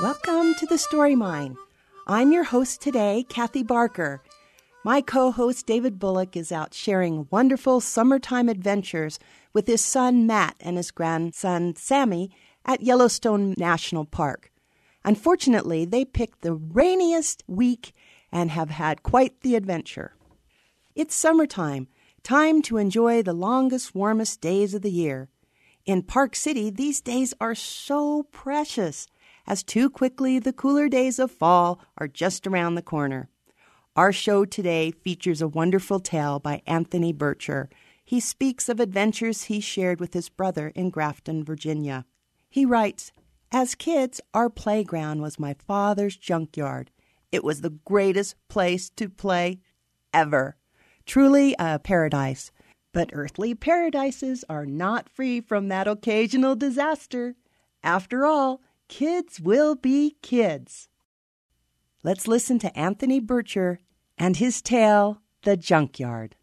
Welcome to the Story Mine. I'm your host today, Kathy Barker. My co-host David Bullock is out sharing wonderful summertime adventures with his son Matt and his grandson Sammy at Yellowstone National Park. Unfortunately, they picked the rainiest week and have had quite the adventure. It's summertime, time to enjoy the longest, warmest days of the year. In Park City, these days are so precious, as too quickly the cooler days of fall are just around the corner. Our show today features a wonderful tale by Anthony Bircher. He speaks of adventures he shared with his brother in Grafton, Virginia. He writes, "As kids, our playground was my father's junkyard. It was the greatest place to play ever. Truly a paradise. But earthly paradises are not free from that occasional disaster. After all, kids will be kids." Let's listen to Anthony Bircher and his tale, The Junkyard.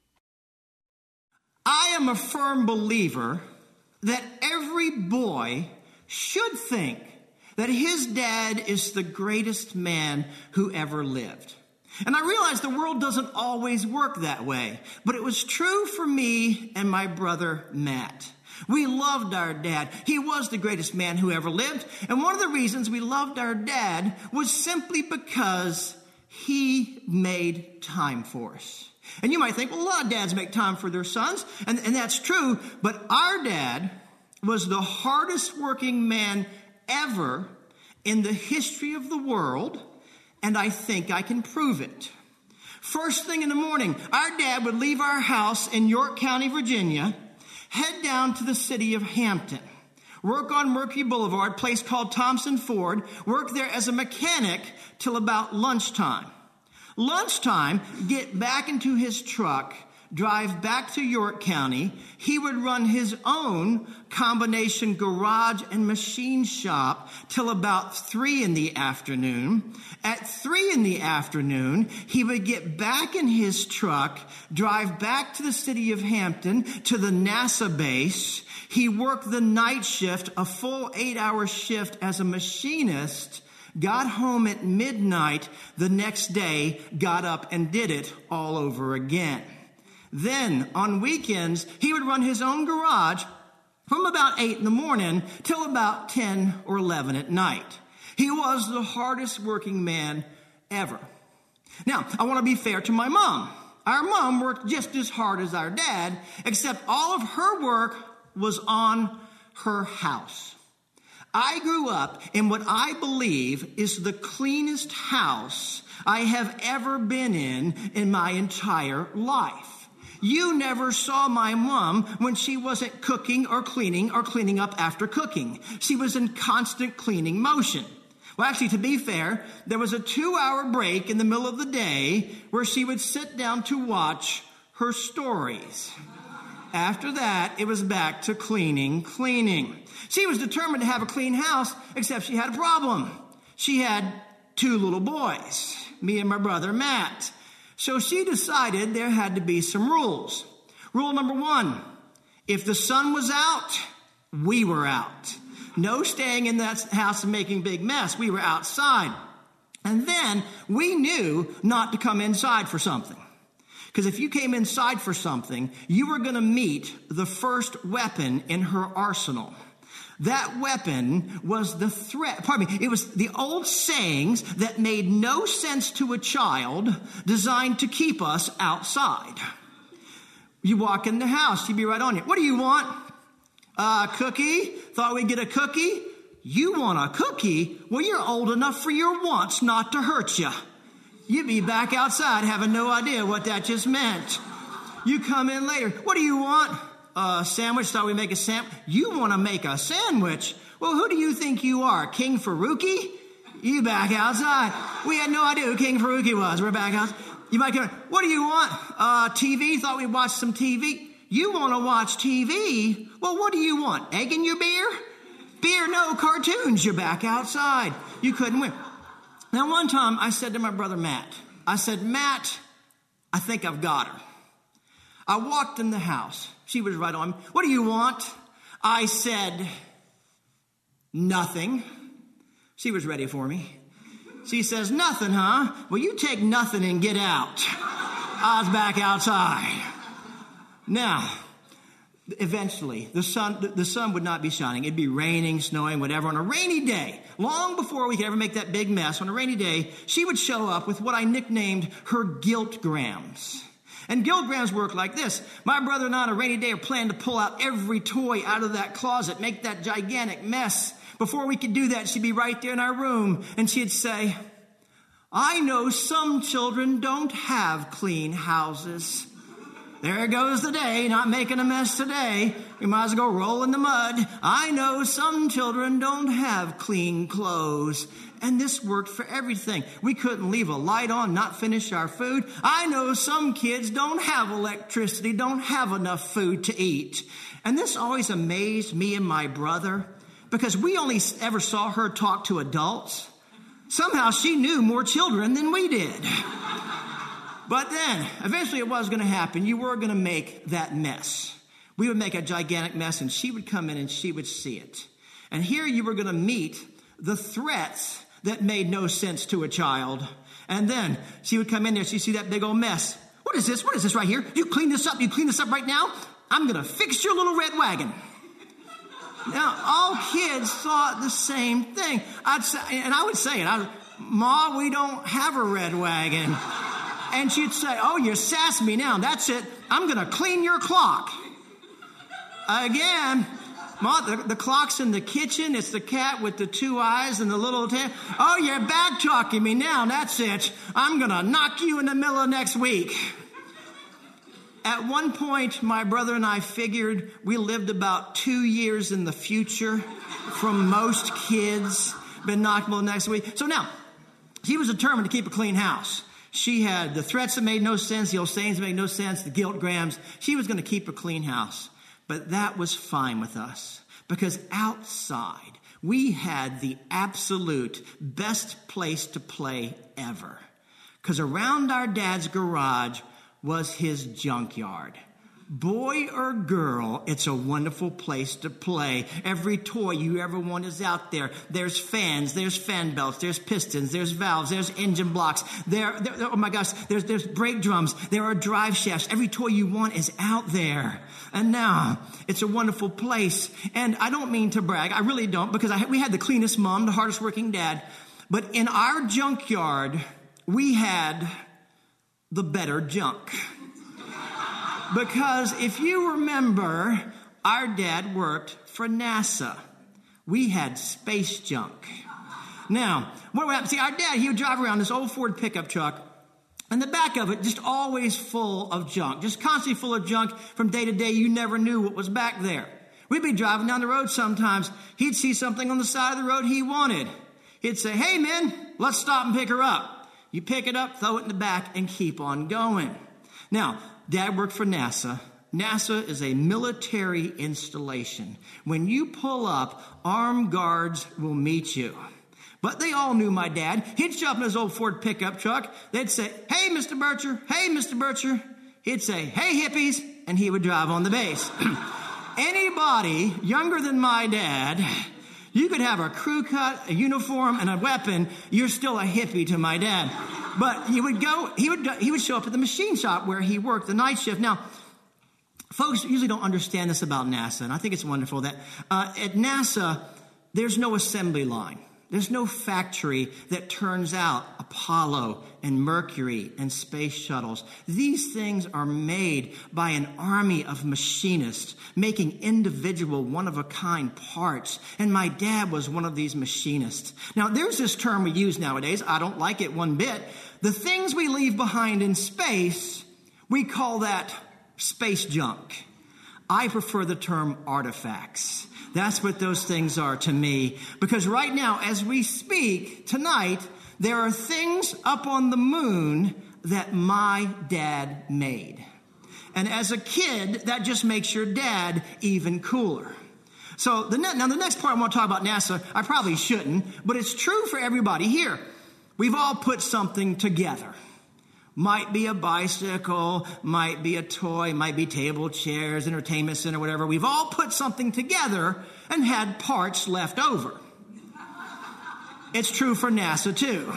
I am a firm believer that every boy should think that his dad is the greatest man who ever lived. And I realize the world doesn't always work that way, but it was true for me and my brother Matt. We loved our dad. He was the greatest man who ever lived. And one of the reasons we loved our dad was simply because he made time for us. And you might think, well, a lot of dads make time for their sons, and that's true, but our dad was the hardest working man ever in the history of the world, and I think I can prove it. First thing in the morning, our dad would leave our house in York County, Virginia, head down to the city of Hampton, work on Mercury Boulevard, a place called Thompson Ford, work there as a mechanic till about lunchtime. Lunchtime, get back into his truck, drive back to York County. He would run his own combination garage and machine shop till about 3 in the afternoon. At 3 in the afternoon, he would get back in his truck, drive back to the city of Hampton to the NASA base. He worked the night shift, a full 8-hour shift as a machinist, got home at midnight the next day, got up and did it all over again. Then, on weekends, he would run his own garage from about 8 in the morning till about 10 or 11 at night. He was the hardest working man ever. Now, I want to be fair to my mom. Our mom worked just as hard as our dad, except all of her work was on her house. I grew up in what I believe is the cleanest house I have ever been in my entire life. You never saw my mom when she wasn't cooking or cleaning up after cooking. She was in constant cleaning motion. Well, actually, to be fair, there was a 2-hour break in the middle of the day where she would sit down to watch her stories. After that, it was back to cleaning. She was determined to have a clean house, except she had a problem. She had 2 little boys, me and my brother Matt. So she decided there had to be some rules. Rule number 1, if the sun was out, we were out. No staying in that house and making a big mess. We were outside. And then we knew not to come inside for something. Because if you came inside for something, you were going to meet the first weapon in her arsenal. That weapon was the threat. It was the old sayings that made no sense to a child, designed to keep us outside. You walk in the house, she'd be right on you. What do you want? Cookie? Thought we'd get a cookie? You want a cookie? Well, you're old enough for your wants not to hurt you. You'd be back outside having no idea what that just meant. You come in later. What do you want? Sandwich, thought we'd make a sandwich. You want to make a sandwich? Well, who do you think you are, King Faruqi? You back outside. We had no idea who King Faruqi was. We're back outside. You might come in. What do you want? TV, thought we'd watch some TV. You want to watch TV? Well, what do you want? Egg in your beer? Beer, no, cartoons. You're back outside. You couldn't win. Now, one time I said to my brother Matt, Matt, I think I've got her. I walked in the house. She was right on me. What do you want? I said, nothing. She was ready for me. She says, "Nothing, huh? Well, you take nothing and get out." I was back outside. Now, eventually, the sun would not be shining. It'd be raining, snowing, whatever. On a rainy day, long before we could ever make that big mess, on a rainy day, she would show up with what I nicknamed her guiltgrams. And guiltgrams work like this. My brother and I on a rainy day are planning to pull out every toy out of that closet, make that gigantic mess. Before we could do that, she'd be right there in our room, and she'd say, "I know some children don't have clean houses. There goes the day, not making a mess today. We might as well go roll in the mud. I know some children don't have clean clothes." And this worked for everything. We couldn't leave a light on, not finish our food. I know some kids don't have electricity, don't have enough food to eat. And this always amazed me and my brother, because we only ever saw her talk to adults. Somehow she knew more children than we did. But then, eventually it was going to happen. You were going to make that mess. We would make a gigantic mess, and she would come in and she would see it. And here you were going to meet the threats that made no sense to a child. And then she would come in there, she'd see that big old mess. "What is this? What is this right here? You clean this up? You clean this up right now? I'm going to fix your little red wagon." Now, all kids thought the same thing. I would say it. "Ma, we don't have a red wagon." And she'd say, "Oh, you're sassing me now. That's it. I'm going to clean your clock." Again, "Ma, the clock's in the kitchen. It's the cat with the two eyes and the little tail. Oh, you're back talking me now. That's it. I'm going to knock you in the middle of next week." At one point, my brother and I figured we lived about 2 years in the future from most kids, been knocked in the middle of next week. So now, she was determined to keep a clean house. She had the threats that made no sense, the old sayings that made no sense, the guiltgrams. She was going to keep a clean house. But that was fine with us, because outside we had the absolute best place to play ever. Because around our dad's garage was his junkyard. Boy or girl, it's a wonderful place to play. Every toy you ever want is out there. There's fans, there's fan belts, there's pistons, there's valves, there's engine blocks. Oh my gosh, there's brake drums, there are drive shafts. Every toy you want is out there. And now, it's a wonderful place. And I don't mean to brag, I really don't, because we had the cleanest mom, the hardest working dad. But in our junkyard, we had the better junk. Because if you remember, our dad worked for NASA. We had space junk. Now, what would happen? See, our dad, he would drive around this old Ford pickup truck, and the back of it just always full of junk, just constantly full of junk from day to day. You never knew what was back there. We'd be driving down the road sometimes. He'd see something on the side of the road he wanted. He'd say, "Hey, man, let's stop and pick her up." You pick it up, throw it in the back, and keep on going. Now, Dad worked for NASA. NASA is a military installation. When you pull up, armed guards will meet you. But they all knew my dad. He'd show up in his old Ford pickup truck. They'd say, "Hey, Mr. Bircher. Hey, Mr. Bircher." He'd say, "Hey, hippies," and he would drive on the base. Anybody younger than my dad, you could have a crew cut, a uniform, and a weapon. You're still a hippie to my dad. But he would show up at the machine shop where he worked the night shift. Now, folks usually don't understand this about NASA, and I think it's wonderful that at NASA, there's no assembly line. There's no factory that turns out Apollo and Mercury and space shuttles. These things are made by an army of machinists making individual one-of-a-kind parts. And my dad was one of these machinists. Now, there's this term we use nowadays. I don't like it one bit. The things we leave behind in space, we call that space junk. I prefer the term artifacts. That's what those things are to me. Because right now, as we speak tonight, there are things up on the moon that my dad made. And as a kid, that just makes your dad even cooler. So the next part I want to talk about NASA, I probably shouldn't, but it's true for everybody here. We've all put something together. Might be a bicycle, might be a toy, might be table chairs, entertainment center, whatever. We've all put something together and had parts left over. It's true for NASA, too.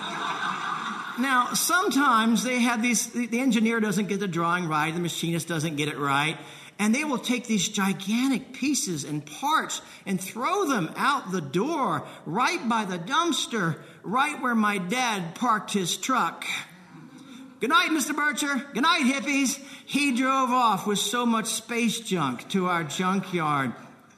Now, sometimes they have the engineer doesn't get the drawing right, the machinist doesn't get it right, and they will take these gigantic pieces and parts and throw them out the door, right by the dumpster, right where my dad parked his truck. Good night, Mr. Bircher. Good night, hippies. He drove off with so much space junk to our junkyard.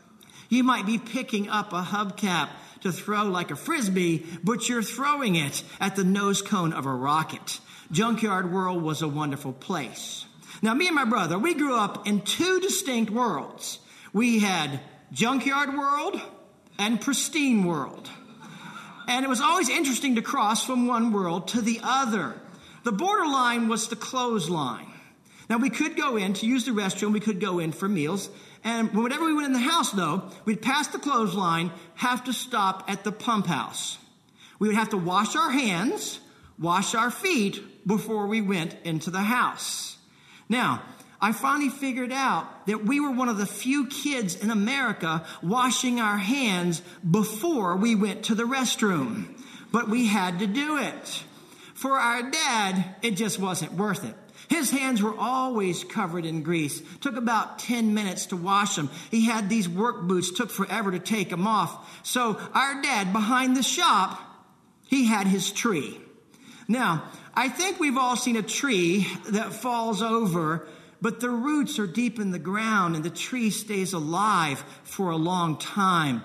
You might be picking up a hubcap to throw like a frisbee, but you're throwing it at the nose cone of a rocket. Junkyard World was a wonderful place. Now, me and my brother, we grew up in two distinct worlds. We had Junkyard World and Pristine World. And it was always interesting to cross from one world to the other. The borderline was the clothesline. Now, we could go in to use the restroom. We could go in for meals. And whenever we went in the house, though, we'd pass the clothesline, have to stop at the pump house. We would have to wash our hands, wash our feet before we went into the house. Now, I finally figured out that we were one of the few kids in America washing our hands before we went to the restroom. But we had to do it. For our dad, it just wasn't worth it. His hands were always covered in grease. Took about 10 minutes to wash them. He had these work boots, took forever to take them off. So our dad, behind the shop, he had his tree. Now, I think we've all seen a tree that falls over, but the roots are deep in the ground and the tree stays alive for a long time.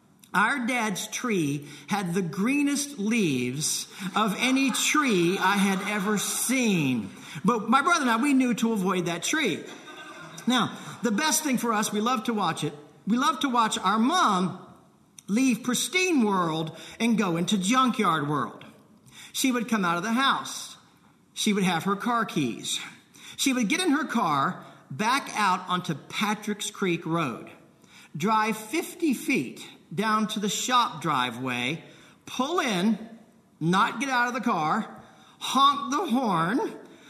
Our dad's tree had the greenest leaves of any tree I had ever seen. But my brother and I, we knew to avoid that tree. Now, the best thing for us, we love to watch it. We love to watch our mom leave Pristine World and go into Junkyard World. She would come out of the house. She would have her car keys. She would get in her car, back out onto Patrick's Creek Road, drive 50 feet down to the shop driveway, pull in, not get out of the car, honk the horn.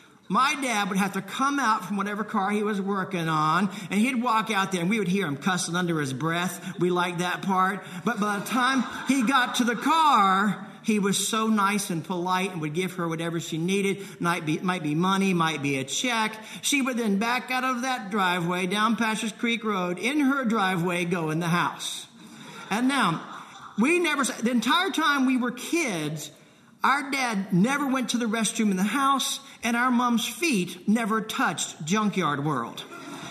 My dad would have to come out from whatever car he was working on, and he'd walk out there, and we would hear him cussing under his breath. We liked that part. But by the time he got to the car, he was so nice and polite and would give her whatever she needed. Might be money, might be a check. She would then back out of that driveway down Patrick's Creek Road, in her driveway, go in the house. And now, the entire time we were kids, our dad never went to the restroom in the house, and our mom's feet never touched Junkyard World.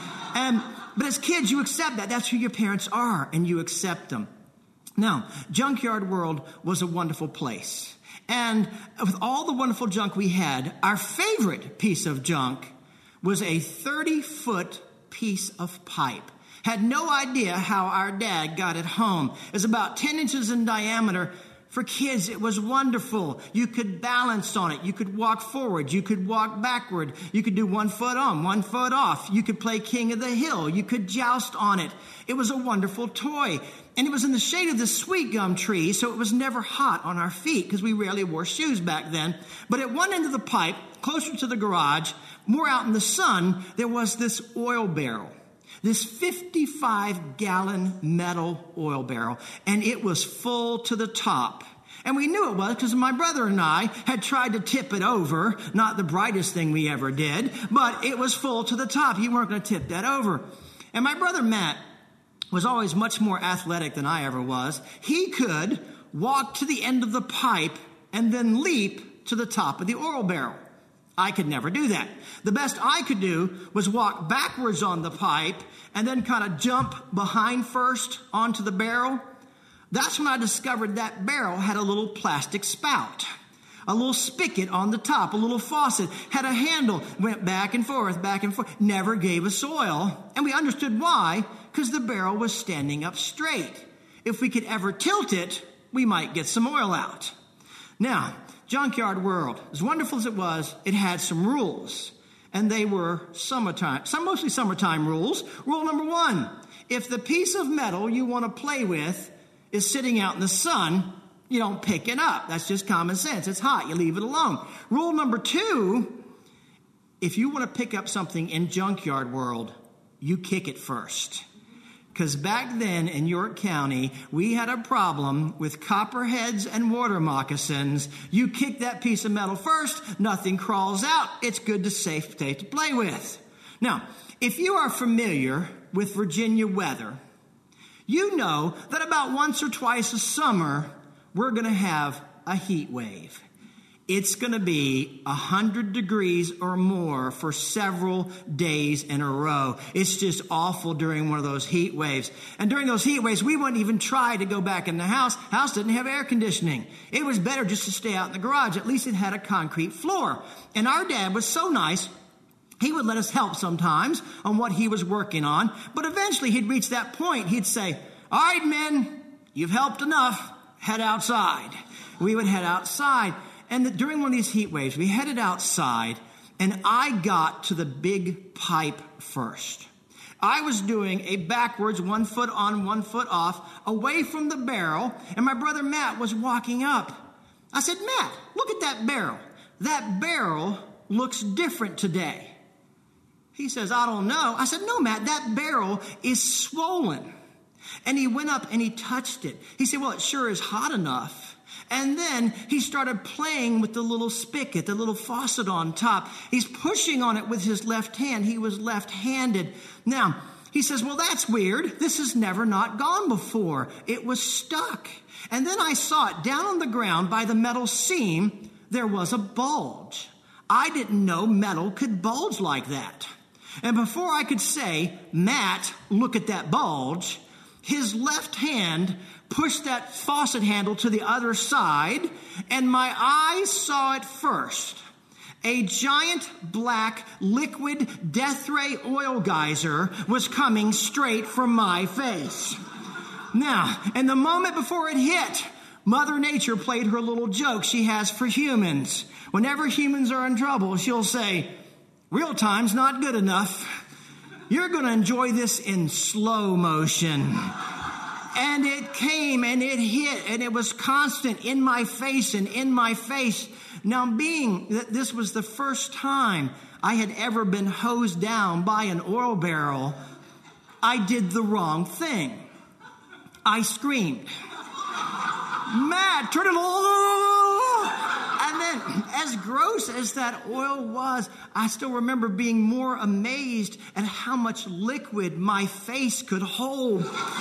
But as kids, you accept that. That's who your parents are, and you accept them. Now, Junkyard World was a wonderful place. And with all the wonderful junk we had, our favorite piece of junk was a 30-foot piece of pipe. Had no idea how our dad got it home. It was about 10 inches in diameter. For kids, it was wonderful. You could balance on it. You could walk forward. You could walk backward. You could do 1 foot on, 1 foot off. You could play King of the Hill. You could joust on it. It was a wonderful toy. And it was in the shade of the sweet gum tree, so it was never hot on our feet because we rarely wore shoes back then. But at one end of the pipe, closer to the garage, more out in the sun, there was this oil barrel. This 55-gallon metal oil barrel, and it was full to the top. And we knew it was because my brother and I had tried to tip it over. Not the brightest thing we ever did, but it was full to the top. You weren't going to tip that over. And my brother Matt was always much more athletic than I ever was. He could walk to the end of the pipe and then leap to the top of the oil barrel. I could never do that. The best I could do was walk backwards on the pipe and then kind of jump behind first onto the barrel. That's when I discovered that barrel had a little plastic spout, a little spigot on the top, a little faucet, had a handle, went back and forth, never gave us oil. And we understood why, because the barrel was standing up straight. If we could ever tilt it, we might get some oil out. Now, Junkyard World, as wonderful as it was, it had some rules. And they were mostly summertime rules. Rule number 1, if the piece of metal you want to play with is sitting out in the sun, you don't pick it up. That's just common sense. It's hot. You leave it alone. Rule number 2, if you want to pick up something in Junkyard World, you kick it first. Because back then in York County, we had a problem with copperheads and water moccasins. You kick that piece of metal first, nothing crawls out. It's good to safe to play with. Now, if you are familiar with Virginia weather, you know that about once or twice a summer, we're going to have a heat wave. It's going to be 100 degrees or more for several days in a row. It's just awful during one of those heat waves. And during those heat waves, we wouldn't even try to go back in the house. House didn't have air conditioning. It was better just to stay out in the garage. At least it had a concrete floor. And our dad was so nice, he would let us help sometimes on what he was working on. But eventually he'd reach that point. He'd say, all right, men, you've helped enough. Head outside. We would head outside. And during one of these heat waves, we headed outside, and I got to the big pipe first. I was doing a backwards 1 foot on, 1 foot off, away from the barrel, and my brother Matt was walking up. I said, Matt, look at that barrel. That barrel looks different today. He says, I don't know. I said, no, Matt, that barrel is swollen. And he went up and he touched it. He said, well, it sure is hot enough. And then he started playing with the little spigot, the little faucet on top. He's pushing on it with his left hand. He was left-handed. Now, he says, well, that's weird. This has never not gone before. It was stuck. And then I saw it down on the ground by the metal seam. There was a bulge. I didn't know metal could bulge like that. And before I could say, Matt, look at that bulge, his left hand pushed that faucet handle to the other side, and my eyes saw it first. A giant black liquid death ray oil geyser was coming straight from my face. Now, in the moment before it hit, Mother Nature played her little joke she has for humans. Whenever humans are in trouble, she'll say, real time's not good enough. You're going to enjoy this in slow motion. And it came and it hit and it was constant in my face and in my face. Now, being that this was the first time I had ever been hosed down by an oil barrel, I did the wrong thing. I screamed, Matt, turn it off! And then, as gross as that oil was, I still remember being more amazed at how much liquid my face could hold.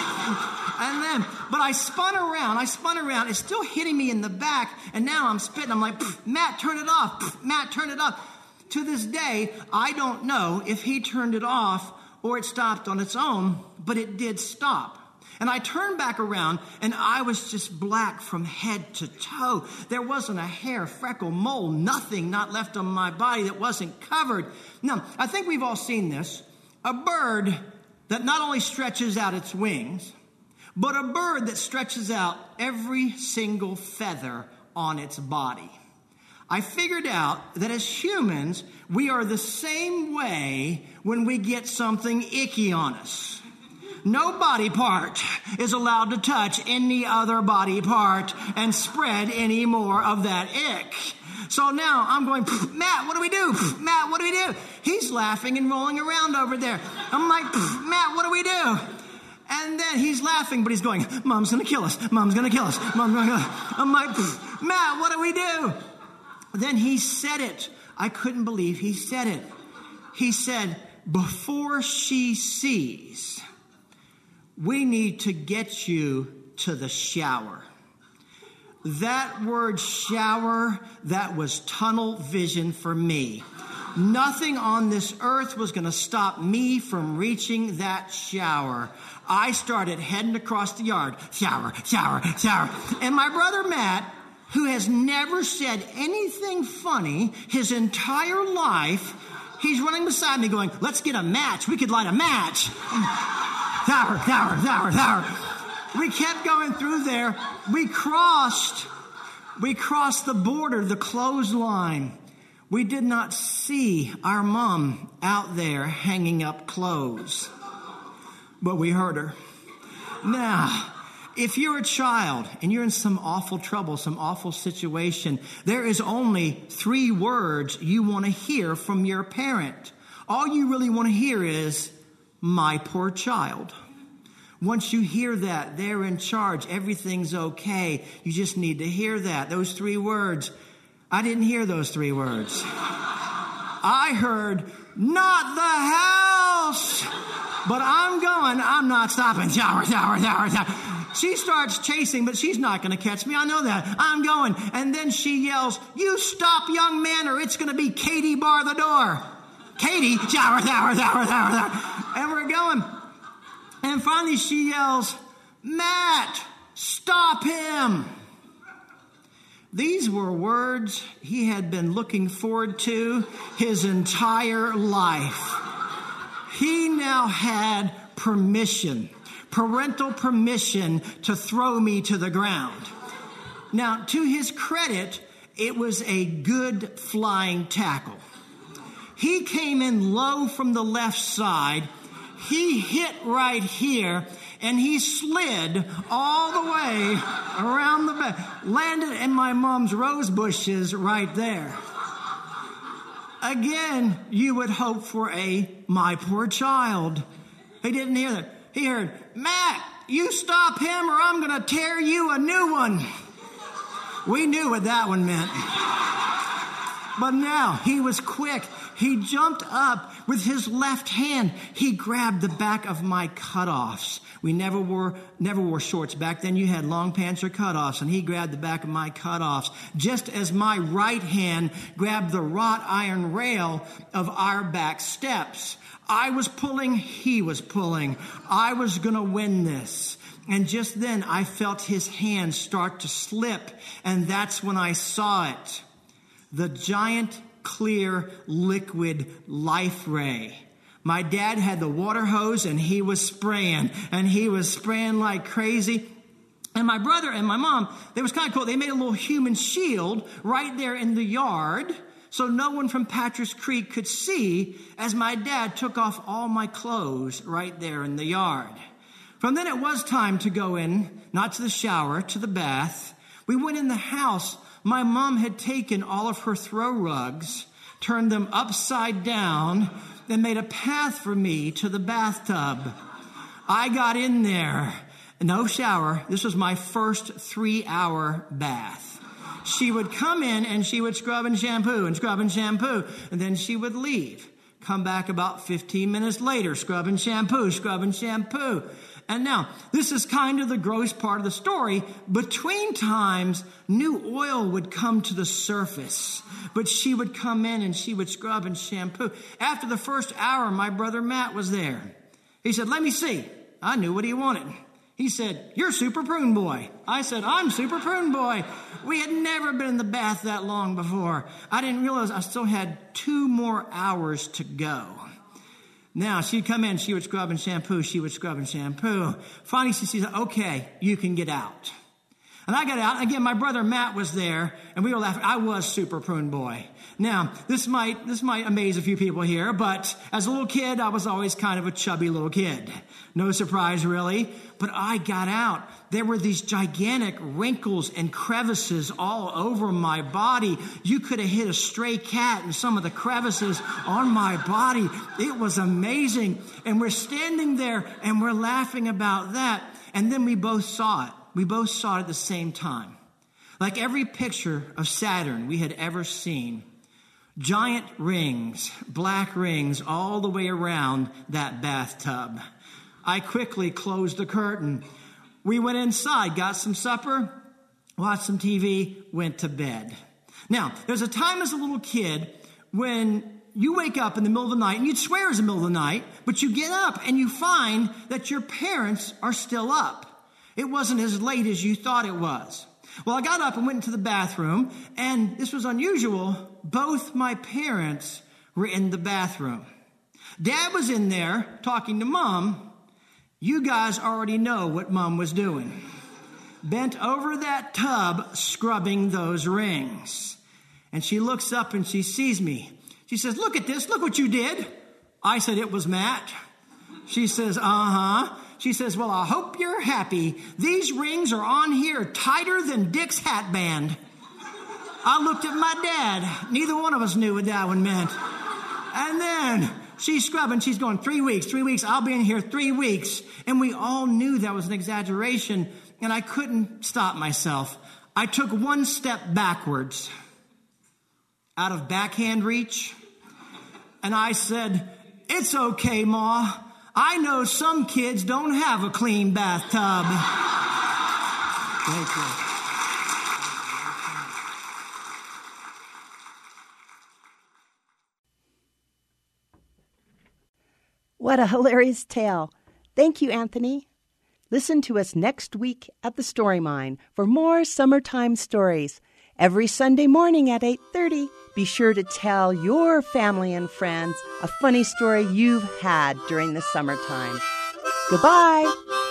But I spun around, it's still hitting me in the back, and now I'm spitting. I'm like, Matt, turn it off. Matt, turn it off. To this day, I don't know if he turned it off or it stopped on its own, but it did stop. And I turned back around, and I was just black from head to toe. There wasn't a hair, freckle, mole, nothing not left on my body that wasn't covered. Now, I think we've all seen this. A bird that not only stretches out its wings, but a bird that stretches out every single feather on its body. I figured out that as humans, we are the same way when we get something icky on us. No body part is allowed to touch any other body part and spread any more of that ick. So now I'm going, Matt, what do we do? Matt, what do we do? He's laughing and rolling around over there. I'm like, Matt, what do we do? And then he's laughing, but he's going, Mom's going to kill us. Mom's going to kill us. Mom's going to kill us. I'm like, Matt, what do we do? Then he said it. I couldn't believe he said it. He said, before she sees, we need to get you to the shower. That word shower, that was tunnel vision for me. Nothing on this earth was going to stop me from reaching that shower. I started heading across the yard. Shower, shower, shower. And my brother Matt, who has never said anything funny his entire life, he's running beside me going, let's get a match. We could light a match. Shower, shower, shower, shower. We kept going through there. We crossed the border, the clothesline. We did not see our mom out there hanging up clothes, but we heard her. Now, if you're a child and you're in some awful trouble, some awful situation, there is only 3 words you want to hear from your parent. All you really want to hear is, my poor child. Once you hear that, they're in charge. Everything's okay. You just need to hear that. Those 3 words. I didn't hear those 3 words. I heard, not the house. But I'm not stopping. Shower. She starts chasing, but she's not going to catch me. I know that. I'm going. And then she yells, you stop, young man, or it's going to be Katie bar the door. Katie, shower. And we're going. And finally she yells, Matt, stop him. These were words he had been looking forward to his entire life. He now had permission, parental permission to throw me to the ground. Now, to his credit, it was a good flying tackle. He came in low from the left side. He hit right here, and he slid all the way around the back, landed in my mom's rose bushes right there. Again, you would hope for a my poor child. He didn't hear that. He heard, Matt, you stop him or I'm going to tear you a new one. We knew what that one meant. But now he was quick. He jumped up with his left hand. He grabbed the back of my cutoffs. We never wore shorts. Back then you had long pants or cutoffs, and he grabbed the back of my cutoffs, just as my right hand grabbed the wrought iron rail of our back steps. I was pulling, he was pulling. I was going to win this. And just then I felt his hand start to slip, and that's when I saw it. The giant clear liquid Life Ray. My dad had the water hose and he was spraying like crazy. And my brother and my mom, it was kind of cool. They made a little human shield right there in the yard so no one from Patrick's Creek could see as my dad took off all my clothes right there in the yard. From then it was time to go in, not to the shower, to the bath. We went in the house. My mom had taken all of her throw rugs, turned them upside down, and made a path for me to the bathtub. I got in there. No shower. This was my first 3-hour bath. She would come in and she would scrub and shampoo, and then she would leave. Come back about 15 minutes later, scrub and shampoo. And now, this is kind of the gross part of the story. Between times, new oil would come to the surface. But she would come in and she would scrub and shampoo. After the first hour, my brother Matt was there. He said, let me see. I knew what he wanted. He said, you're Super Prune Boy. I said, I'm Super Prune Boy. We had never been in the bath that long before. I didn't realize I still had 2 more hours to go. Now, she'd come in, she would scrub and shampoo, Finally, she said, okay, you can get out. And I got out. Again, my brother Matt was there, and we were laughing. I was Super Prune Boy. Now, this might amaze a few people here, but as a little kid, I was always kind of a chubby little kid. No surprise, really. But I got out. There were these gigantic wrinkles and crevices all over my body. You could have hit a stray cat in some of the crevices on my body. It was amazing. And we're standing there, and we're laughing about that. And then we both saw it. We both saw it at the same time. Like every picture of Saturn we had ever seen. Giant rings, black rings all the way around that bathtub. I quickly closed the curtain. We went inside, got some supper, watched some TV, went to bed. Now, there's a time as a little kid when you wake up in the middle of the night, and you'd swear it's the middle of the night, but you get up and you find that your parents are still up. It wasn't as late as you thought it was. Well, I got up and went into the bathroom, and this was unusual. Both my parents were in the bathroom. Dad was in there talking to Mom. You guys already know what Mom was doing. Bent over that tub, scrubbing those rings. And she looks up and she sees me. She says, look at this. Look what you did. I said, it was Matt. She says, uh-huh. She says, well, I hope you're happy. These rings are on here tighter than Dick's hat band. I looked at my dad. Neither one of us knew what that one meant. And then She's scrubbing. She's going 3 weeks, 3 weeks. I'll be in here 3 weeks. And we all knew that was an exaggeration, and I couldn't stop myself. I took one step backwards out of backhand reach, and I said, "It's okay, Ma. I know some kids don't have a clean bathtub." Thank you. What a hilarious tale. Thank you, Anthony. Listen to us next week at the Story Mine for more summertime stories. Every Sunday morning at 8:30, be sure to tell your family and friends a funny story you've had during the summertime. Goodbye.